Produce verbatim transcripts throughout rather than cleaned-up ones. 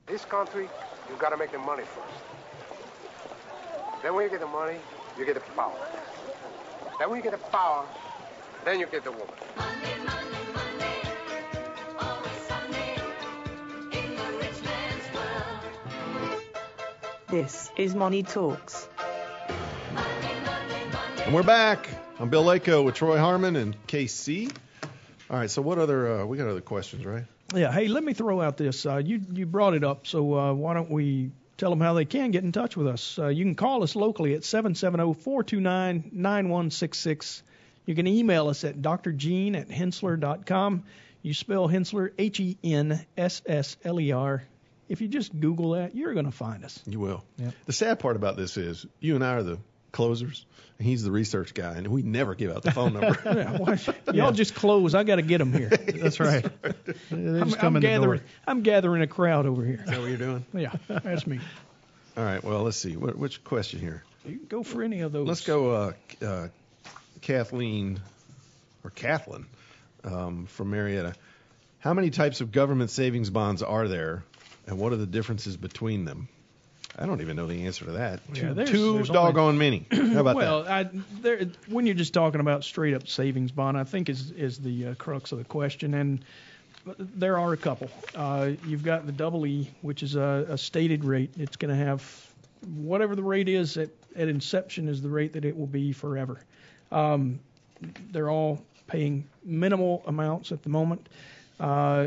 This country, you got to make the money first. Then when you get the money, you get the power. Then when you get the power, then you get the woman. Monday, Monday, Monday, always Sunday, in the rich man's world. This is Money Talks. Monday, Monday, Monday. And we're back. I'm Bill Lako with Troy Harmon and K C. All right, so what other, uh, we got other questions, right? Yeah, hey, let me throw out this. Uh, you you brought it up, so uh, why don't we tell them how they can get in touch with us. Uh, you can call us locally at seven seven zero, four two nine, nine one six six. You can email us at d r gene at hensler dot com. You spell Hensler, H E N S S L E R. If you just Google that, you're going to find us. You will. Yep. The sad part about this is you and I are the closers, and he's the research guy, and we never give out the phone number. Yeah, why, y'all just close. I got to get them here. That's right. They I'm, just come I'm in the gathering. door. I'm gathering a crowd over here. Is that what you're doing? Yeah, that's me. All right, well, let's see. What, which question here? You can go for any of those. Let's go uh, uh, Kathleen, or Kathleen, um, from Marietta. How many types of government savings bonds are there, and what are the differences between them? I don't even know the answer to that. Yeah, Two, there's- two there's doggone many. How about well, that? I, there, when you're just talking about straight up savings bond, I think is is the uh, crux of the question, and there are a couple. Uh, you've got the double E, which is a, a stated rate. It's going to have whatever the rate is at, at inception is the rate that it will be forever. Um, they're all paying minimal amounts at the moment, uh,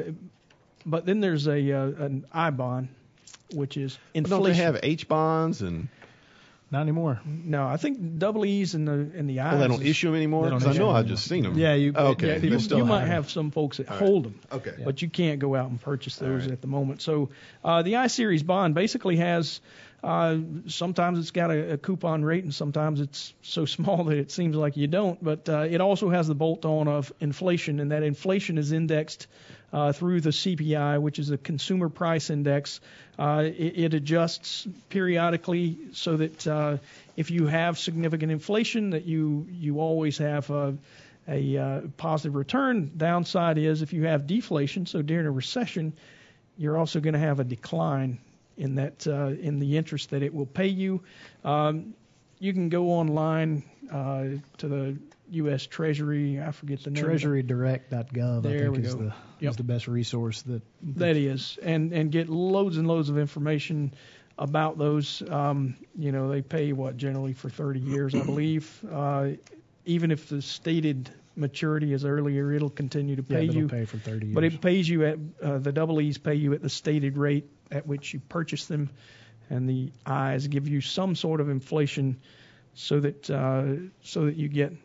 but then there's a uh, an I bond, which is inflation. Don't they have H bonds and? Not anymore. No, I think double E's and the and the I's. Oh, they don't issue them anymore? They don't Because I issue know them I've anymore. just seen them. Yeah, you. Oh, okay. Yeah, People you, still you might have have some folks that hold them, Okay. but you can't go out and purchase those right. at the moment. So uh, the I-Series bond basically has, uh, sometimes it's got a, a coupon rate, and sometimes it's so small that it seems like you don't. But uh, it also has the bolt-on of inflation, and that inflation is indexed uh, through the C P I, which is a consumer price index. Uh, it, it adjusts periodically so that uh, if you have significant inflation, that you you always have a, a uh, positive return. Downside is if you have deflation, so during a recession, you're also going to have a decline in that uh, in the interest that it will pay you. Um, you can go online uh, to the U S Treasury. I forget the name. treasury direct dot gov, I There think, we is go. the Yep. is the best resource that. That is, and and get loads and loads of information about those. Um, you know, they pay what generally for thirty years, I believe. Uh, even if the stated maturity is earlier, it'll continue to Yeah, pay it'll you. pay for thirty years. But it pays you at uh, the double E's pay you at the stated rate at which you purchase them, and the I's give you some sort of inflation, so that uh, so that you get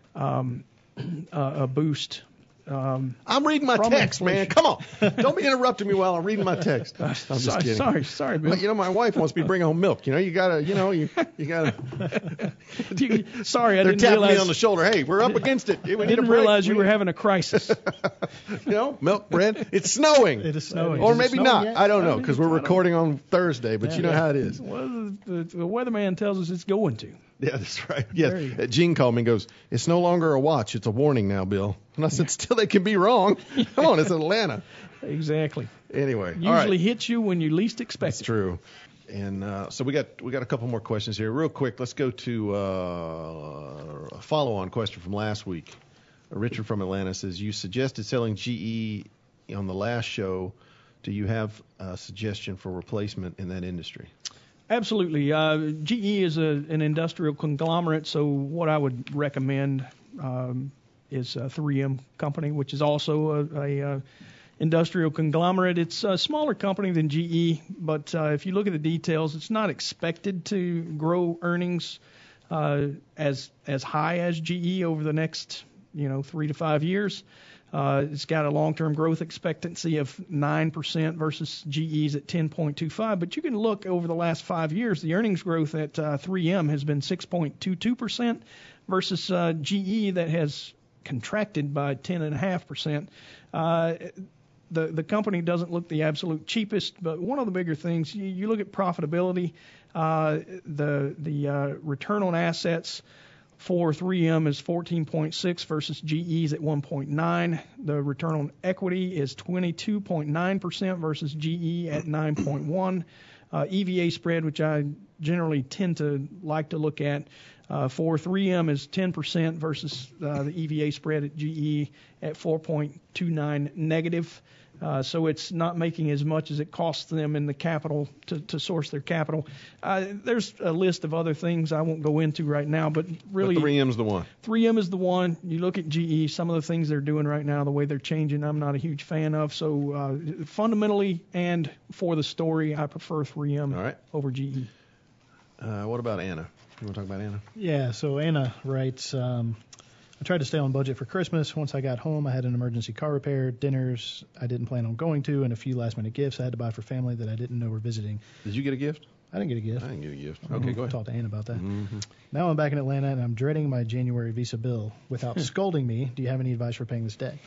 um, a, a boost. Um, I'm reading my From text, man. inflation. Come on. Don't be interrupting me while I'm reading my text. I'm just sorry, kidding. sorry, sorry, Bill. But, you know, my wife wants me to bring home milk. You know, you gotta, you know, you you gotta. You- sorry, I They're didn't tapping realize. me on the shoulder. Hey, we're up against it. We I need a didn't break. realize you We were need- having a crisis. You know, milk, bread. It's snowing. It is snowing. Or Is it maybe snowing not. yet? I don't I know think because it's- we're I don't- recording on Thursday. But you know Yeah. how it is. Well, the, the, the weatherman tells us it's going to. Yeah, that's right. There Yes. you Uh, Gene called me and goes, "It's no longer a watch. It's a warning now, Bill." And I said, "Still, they can be wrong. Come on, it's Atlanta." Exactly. Anyway, Usually all right. hits you when you least expect That's it. true. And uh, so we got we got a couple more questions here. Real quick, let's go to uh, a follow-on question from last week. Uh, Richard from Atlanta says, you suggested selling G E on the last show. Do you have a suggestion for replacement in that industry? Absolutely. Uh, G E is a, an industrial conglomerate, so what I would recommend um, is a three M company, which is also a, a uh, industrial conglomerate. It's a smaller company than G E, but uh, if you look at the details, it's not expected to grow earnings uh, as as high as G E over the next you know three to five years. Uh, it's got a long-term growth expectancy of nine percent versus G E's at ten point two five. But you can look over the last five years, the earnings growth at uh, three M has been six point two two percent versus uh, G E that has contracted by ten point five percent. Uh, the, the company doesn't look the absolute cheapest, but one of the bigger things, you, you look at profitability, uh, the, the uh, return on assets For three M is fourteen point six versus G E's at one point nine. The return on equity is twenty-two point nine percent versus G E at nine point one. Uh, E V A spread, which I generally tend to like to look at, uh, for three M is ten percent versus uh, the E V A spread at G E at four point two nine negative. Uh, so it's not making as much as it costs them in the capital to, to source their capital. Uh, there's a list of other things I won't go into right now, but really But three M's the one. three M is the one. You look at G E, some of the things they're doing right now, the way they're changing, I'm not a huge fan of. So uh, fundamentally and for the story, I prefer three M All right. over G E. Uh, what about Anna? You want to talk about Anna? Yeah, so Anna writes, um, I tried to stay on budget for Christmas. Once I got home, I had an emergency car repair, dinners I didn't plan on going to, and a few last-minute gifts I had to buy for family that I didn't know were visiting. Did you get a gift? I didn't get a gift. I didn't get a gift. I'll Okay, go ahead. Talk to Ann about that. Mm-hmm. Now I'm back in Atlanta, and I'm dreading my January Visa bill. Without scolding me, do you have any advice for paying this debt?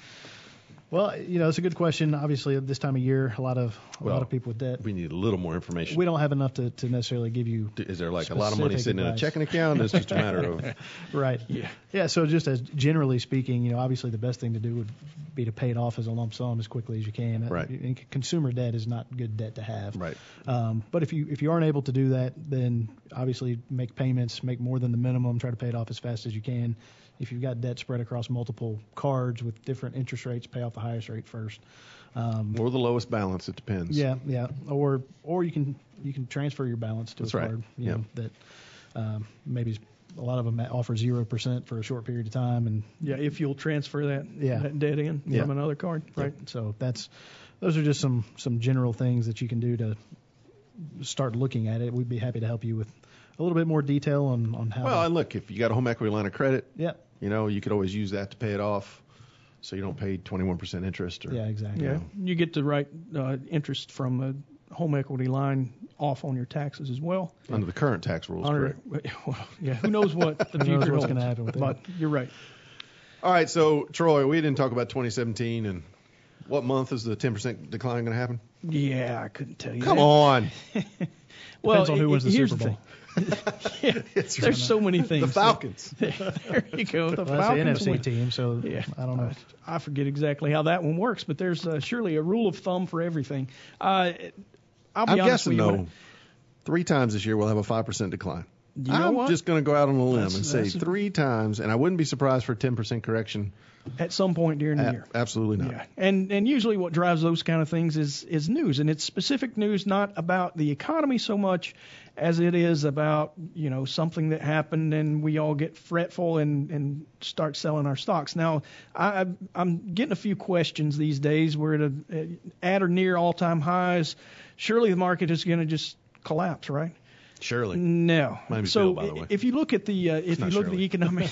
Well, you know, it's a good question. Obviously, at this time of year, a lot of a Well, lot of people with debt. We need a little more information. We don't have enough to, to necessarily give you Is there like a lot of money specific sitting in a advice. checking account? It's just a matter of Right. Yeah. Yeah. So just as generally speaking, you know, obviously the best thing to do would be to pay it off as a lump sum as quickly as you can. Right. And consumer debt is not good debt to have. right. Um, but if you if you aren't able to do that, then obviously make payments, make more than the minimum, try to pay it off as fast as you can. If you've got debt spread across multiple cards with different interest rates, pay off the highest rate first. Um, Or the lowest balance. It depends. yeah, yeah. Or or you can you can transfer your balance to That's a right. card. You Yeah. know, that um, maybe a lot of them offer zero percent for a short period of time, and Yeah, if you'll transfer that, Yeah. that debt in Yeah. from another card. Right. So that's those are just some some general things that you can do to start looking at it. We'd be happy to help you with a little bit more detail on on how. Well, to, and look, if you got a home equity line of credit, yeah, you know, you could always use that to pay it off, so you don't pay twenty-one percent interest. Or, yeah, exactly. Yeah. You get the right uh, interest from a home equity line off on your taxes as well. Under the current tax rules, Under- correct? well, yeah, who knows what the Who knows future what's holds. gonna happen with that. But you're right. All right, so Troy, we didn't talk about twenty seventeen, and what month is the ten percent decline going to happen? Yeah, I couldn't tell you. Come that. on, Well, Depends on who it- wins the here's Super the Bowl. thing. Yeah, there's so many things. the Falcons. there you go. The Well, that's the Falcons N F C win. team, so Yeah, I don't know. I forget exactly how that one works, but there's uh, surely a rule of thumb for everything. Uh, I'll be I'm honest guessing with you. though, three times this year we'll have a five percent decline. You know I'm what? just going to go out on a limb That's- and say that's- three times, and I wouldn't be surprised for a ten percent correction. At some point during the A- year. absolutely not. Yeah, and and usually what drives those kind of things is is news, and it's specific news, not about the economy so much as it is about you know something that happened, and we all get fretful and and start selling our stocks. Now, I I'm getting a few questions these days. We're at a, at or near all time highs. Surely the market is going to just collapse, right? Surely. No. Miami so Bill, by the way. if you look at the uh, if you not look at Shirley. the economic,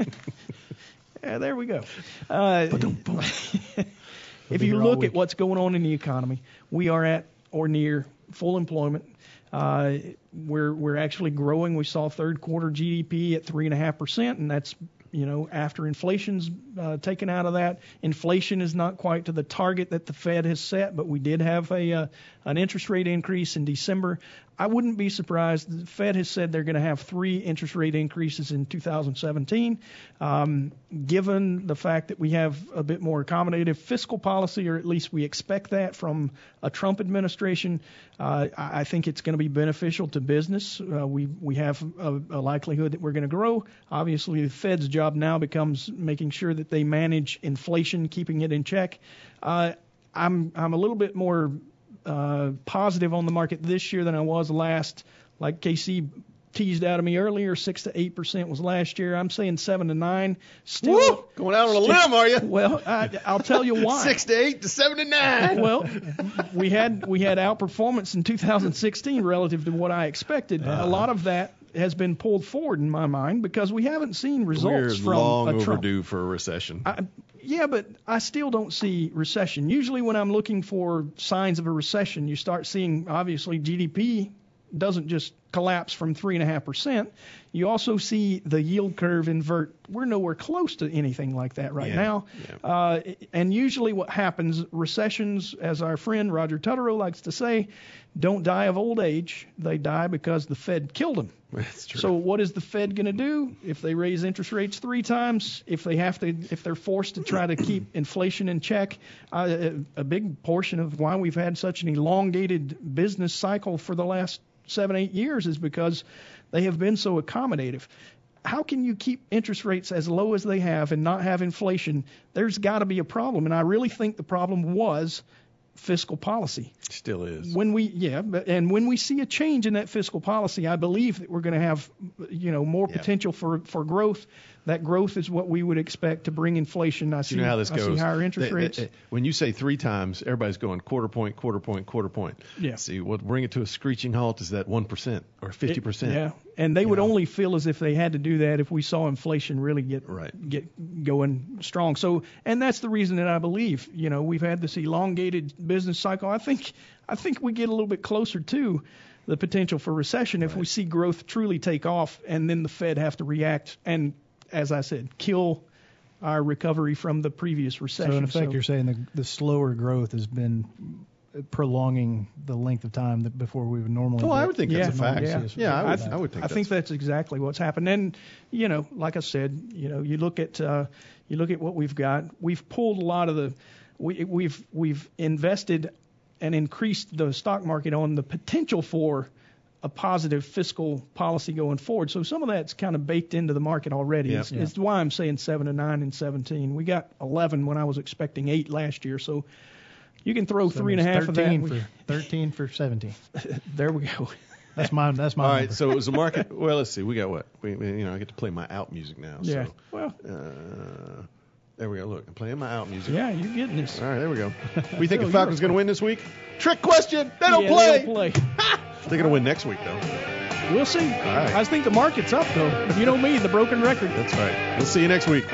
yeah, there we go. Uh, if you here all look week. at what's going on in the economy, we are at or near full employment. Uh, we're we're actually growing. We saw third quarter G D P at three and a half percent, and that's you know after inflation's uh, taken out of that. Inflation is not quite to the target that the Fed has set, but we did have a uh, an interest rate increase in December. I wouldn't be surprised. The Fed has said they're going to have three interest rate increases in two thousand seventeen. Um, given the fact that we have a bit more accommodative fiscal policy, or at least we expect that from a Trump administration, uh, I I think it's going to be beneficial to business. Uh, we we have a, a likelihood that we're going to grow. Obviously, the Fed's job now becomes making sure that they manage inflation, keeping it in check. Uh, I'm I'm a little bit more uh, positive on the market this year than I was last. Like K C teased out of me earlier, six to eight percent was last year. I'm saying seven to nine. Still, Woo! Going out on a limb, are you? well, I, I'll tell you why. Six to eight to seven to nine. Well, we had we had outperformance in two thousand sixteen relative to what I expected. Uh-huh. A lot of that has been pulled forward in my mind because we haven't seen We're results from long a Trump. overdue for a recession. I, yeah, but I still don't see recession. Usually when I'm looking for signs of a recession, you start seeing, obviously, G D P doesn't just collapse from three and a half percent, you also see the yield curve invert. We're nowhere close to anything like that right Yeah, now. yeah. Uh, and usually what happens, recessions, as our friend Roger Tutterow likes to say, don't die of old age. They die because the Fed killed them. That's true. So what is the Fed going to do if they raise interest rates three times? If they have to, if they're forced to try to keep inflation in check, uh, a, a big portion of why we've had such an elongated business cycle for the last seven, eight years is because they have been so accommodative. How can you keep interest rates as low as they have and not have inflation? There's got to be a problem, and I really think the problem was fiscal policy. Still is. When we, yeah, but, and when we see a change in that fiscal policy, I believe that we're going to have, you know, more Yeah. potential for, for growth. That growth is what we would expect to bring inflation. I see, You know how this I goes. see higher interest They- they- rates. they- when you say three times, everybody's going quarter point, quarter point, quarter point. Yeah. See, what bring it to a screeching halt is that one percent or fifty percent. Yeah, and they You would know. only feel as if they had to do that if we saw inflation really get Right. get going strong. So, and that's the reason that I believe, you know, we've had this elongated business cycle. I think I think we get a little bit closer to the potential for recession if we see growth truly take off, and then the Fed have to react and, as I said, kill our recovery from the previous recession. So in effect, you're saying the, the slower growth has been prolonging the length of time that before we would normally. Well, I get- would think that's Yeah, a fact. yeah. Yeah, I would, I, I would think I that's think that's exactly what's happened. And you know, like I said, you know, you look at uh, you look at what we've got. We've pulled a lot of the we, we've we've invested and increased the stock market on the potential for a positive fiscal policy going forward. So some of that's kind of baked into the market already. Yeah. It's, Yeah. it's why I'm saying seven to nine and seventeen. We got eleven when I was expecting eight last year. So you can throw so three and a it's half of that. thirteen We- for thirteen for seventeen. there we go. That's my that's my All right, number. so it was a market. Well, let's see. We got what? We, we- you know, I get to play my out music now. Yeah. So, Well, uh, there we go. Look, I'm playing my out music. yeah, you're getting this. All right, there we go. We think Bill, the Falcons you're- going to win this week? Trick question. They don't Yeah, play. They don't play. They're going to win next week, though. We'll see. right. I think the market's up, though. You know me, the broken record. That's right. We'll see you next week.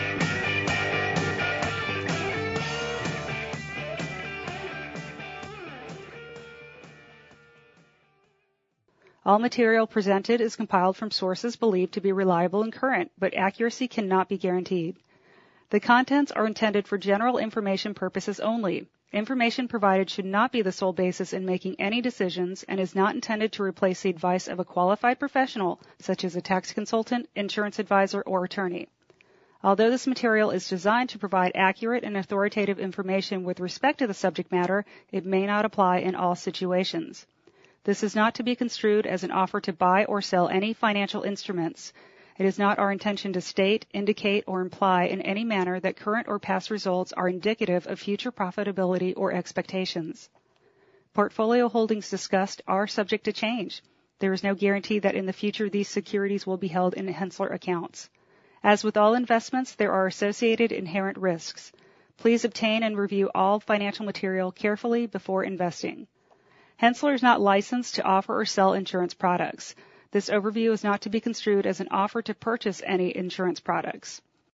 All material presented is compiled from sources believed to be reliable and current, but accuracy cannot be guaranteed. The contents are intended for general information purposes only. Information provided should not be the sole basis in making any decisions and is not intended to replace the advice of a qualified professional, such as a tax consultant, insurance advisor, or attorney. Although this material is designed to provide accurate and authoritative information with respect to the subject matter, it may not apply in all situations. This is not to be construed as an offer to buy or sell any financial instruments. It is not our intention to state, indicate, or imply in any manner that current or past results are indicative of future profitability or expectations. Portfolio holdings discussed are subject to change. There is no guarantee that in the future these securities will be held in Hensler accounts. As with all investments, there are associated inherent risks. Please obtain and review all financial material carefully before investing. Hensler is not licensed to offer or sell insurance products. This overview is not to be construed as an offer to purchase any insurance products.